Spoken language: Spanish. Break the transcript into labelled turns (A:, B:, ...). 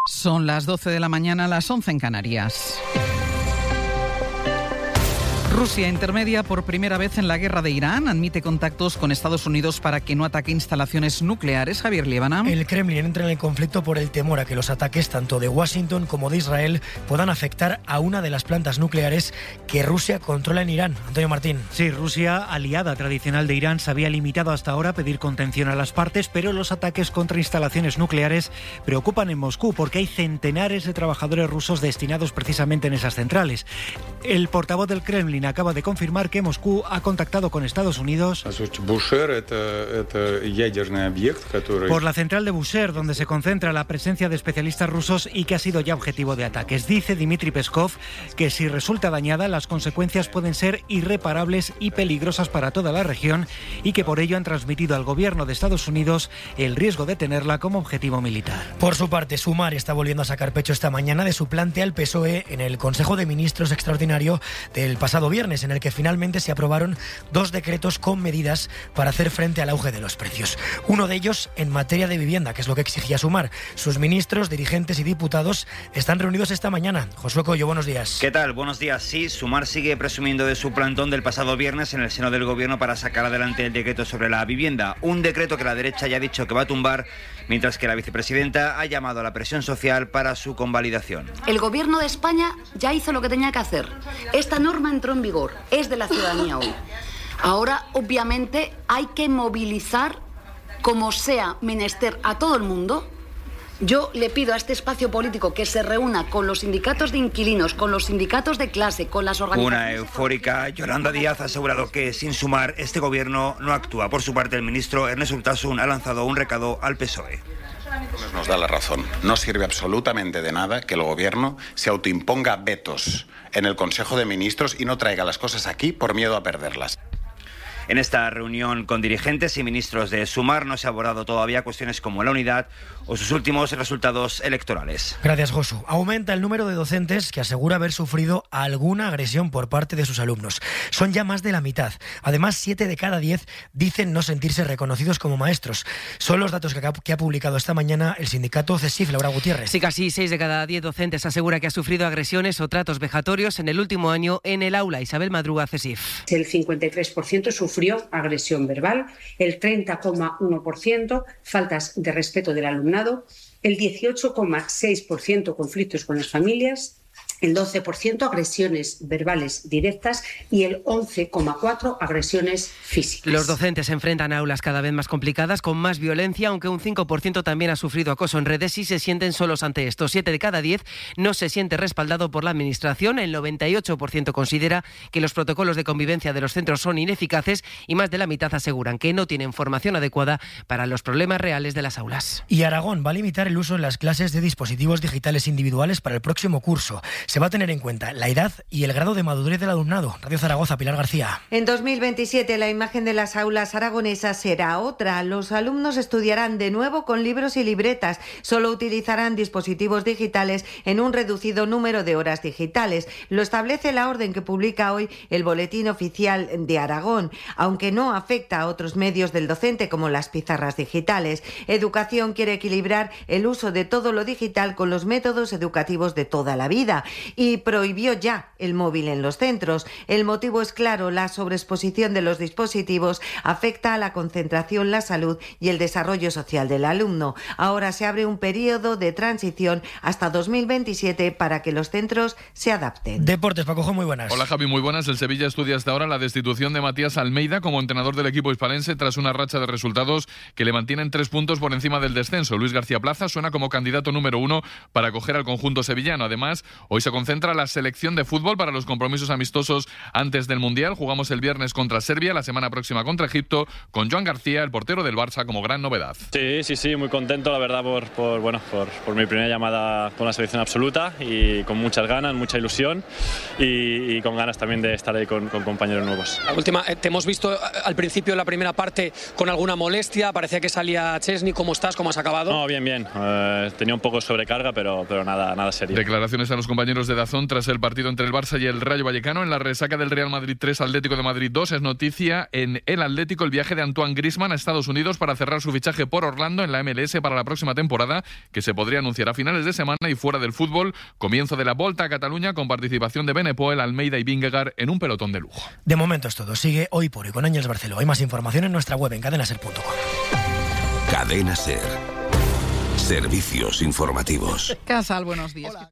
A: Son las 12 de la mañana, las 11 en Canarias. Rusia intermedia por primera vez en la guerra de Irán, admite contactos con Estados Unidos para que no ataque instalaciones nucleares. Javier Liébana.
B: El Kremlin entra en el conflicto por el temor a que los ataques tanto de Washington como de Israel puedan afectar a una de las plantas nucleares que Rusia controla en Irán. Antonio Martín.
C: Sí, Rusia, aliada tradicional de Irán, se había limitado hasta ahora a pedir contención a las partes, pero los ataques contra instalaciones nucleares preocupan en Moscú porque hay centenares de trabajadores rusos destinados precisamente en esas centrales. El portavoz del Kremlin acaba de confirmar que Moscú ha contactado con Estados Unidos por la central de Bushehr, donde se concentra la presencia de especialistas rusos y que ha sido ya objetivo de ataques. Dice Dmitry Peskov que si resulta dañada, las consecuencias pueden ser irreparables y peligrosas para toda la región y que por ello han transmitido al gobierno de Estados Unidos el riesgo de tenerla como objetivo militar.
B: Por su parte, Sumar está volviendo a sacar pecho esta mañana de su plante al PSOE en el Consejo de Ministros extraordinario del pasado viernes, en el que finalmente se aprobaron 2 decretos con medidas para hacer frente al auge de los precios. Uno de ellos en materia de vivienda, que es lo que exigía Sumar. Sus ministros, dirigentes y diputados están reunidos esta mañana. Josué Coello, buenos días.
D: ¿Qué tal? Buenos días. Sí, Sumar sigue presumiendo de su plantón del pasado viernes en el seno del Gobierno para sacar adelante el decreto sobre la vivienda. Un decreto que la derecha ya ha dicho que va a tumbar, mientras que la vicepresidenta ha llamado a la presión social para su convalidación.
E: El Gobierno de España ya hizo lo que tenía que hacer. Esta norma entró en vigor. Es de la ciudadanía hoy. Ahora, obviamente, hay que movilizar, como sea menester, a todo el mundo. Yo le pido a este espacio político que se reúna con los sindicatos de inquilinos, con los sindicatos de clase, con las organizaciones...
D: Una eufórica Yolanda Díaz ha asegurado que, sin Sumar, este gobierno no actúa. Por su parte, el ministro Ernest Urtasun ha lanzado un recado al PSOE.
F: Nos da la razón. No sirve absolutamente de nada que el gobierno se autoimponga vetos en el Consejo de Ministros y no traiga las cosas aquí por miedo a perderlas.
D: En esta reunión con dirigentes y ministros de Sumar no se ha abordado todavía cuestiones como la unidad o sus últimos resultados electorales.
B: Gracias, Josu. Aumenta el número de docentes que asegura haber sufrido alguna agresión por parte de sus alumnos. Son ya más de la mitad. Además, 7 de cada 10 dicen no sentirse reconocidos como maestros. Son los datos que ha publicado esta mañana el sindicato CESIF, Laura Gutiérrez.
G: Sí, casi 6 de cada 10 docentes asegura que ha sufrido agresiones o tratos vejatorios en el último año en el aula. Isabel Madruga, CESIF.
H: El 53% sufrió agresión verbal, el 30,1% faltas de respeto del alumnado, el 18,6% conflictos con las familias, el 12% agresiones verbales directas y el 11,4% agresiones físicas.
G: Los docentes se enfrentan a aulas cada vez más complicadas, con más violencia, aunque un 5% también ha sufrido acoso en redes y se sienten solos ante esto. 7 de cada 10 no se siente respaldado por la Administración, el 98% considera que los protocolos de convivencia de los centros son ineficaces y más de la mitad aseguran que no tienen formación adecuada para los problemas reales de las aulas.
B: Y Aragón va a limitar el uso en las clases de dispositivos digitales individuales para el próximo curso. Se va a tener en cuenta la edad y el grado de madurez del alumnado. Radio Zaragoza, Pilar García.
I: En 2027 la imagen de las aulas aragonesas será otra. Los alumnos estudiarán de nuevo con libros y libretas. Solo utilizarán dispositivos digitales en un reducido número de horas digitales. Lo establece la orden que publica hoy el Boletín Oficial de Aragón, aunque no afecta a otros medios del docente como las pizarras digitales. Educación quiere equilibrar el uso de todo lo digital con los métodos educativos de toda la vida y prohibió ya el móvil en los centros. El motivo es claro: la sobreexposición de los dispositivos afecta a la concentración, la salud y el desarrollo social del alumno. Ahora se abre un periodo de transición hasta 2027 para que los centros se adapten.
B: Deportes, Paco, muy buenas.
J: Hola Javi, muy buenas. El Sevilla estudia hasta ahora la destitución de Matías Almeida como entrenador del equipo hispalense tras una racha de resultados que le mantienen 3 puntos por encima del descenso. Luis García Plaza suena como candidato número 1 para acoger al conjunto sevillano. Además, hoy se concentra la selección de fútbol para los compromisos amistosos antes del Mundial. Jugamos el viernes contra Serbia, la semana próxima contra Egipto, con Joan García, el portero del Barça, como gran novedad.
K: Sí, muy contento, la verdad, por mi primera llamada con la selección absoluta y con muchas ganas, mucha ilusión y con ganas también de estar ahí con compañeros nuevos.
L: La última, te hemos visto al principio en la primera parte con alguna molestia, parecía que salía Chesney. ¿Cómo estás? ¿Cómo has acabado?
K: No, bien. Tenía un poco de sobrecarga, pero nada serio.
J: Declaraciones a los compañeros compañeros de DAZN tras el partido entre el Barça y el Rayo Vallecano. En la resaca del Real Madrid 3, Atlético de Madrid 2, es noticia en el Atlético el viaje de Antoine Griezmann a Estados Unidos para cerrar su fichaje por Orlando en la MLS para la próxima temporada, que se podría anunciar a finales de semana. Y fuera del fútbol, comienzo de la Volta a Cataluña con participación de Benepoel, Almeida y Vingegaard en un pelotón de lujo.
B: De momento es todo. Sigue Hoy por Hoy con Ángels Barceló. Hay más información en nuestra web en cadenaser.com.
M: Cadena Ser. Servicios informativos.
A: Casal, buenos días. Hola.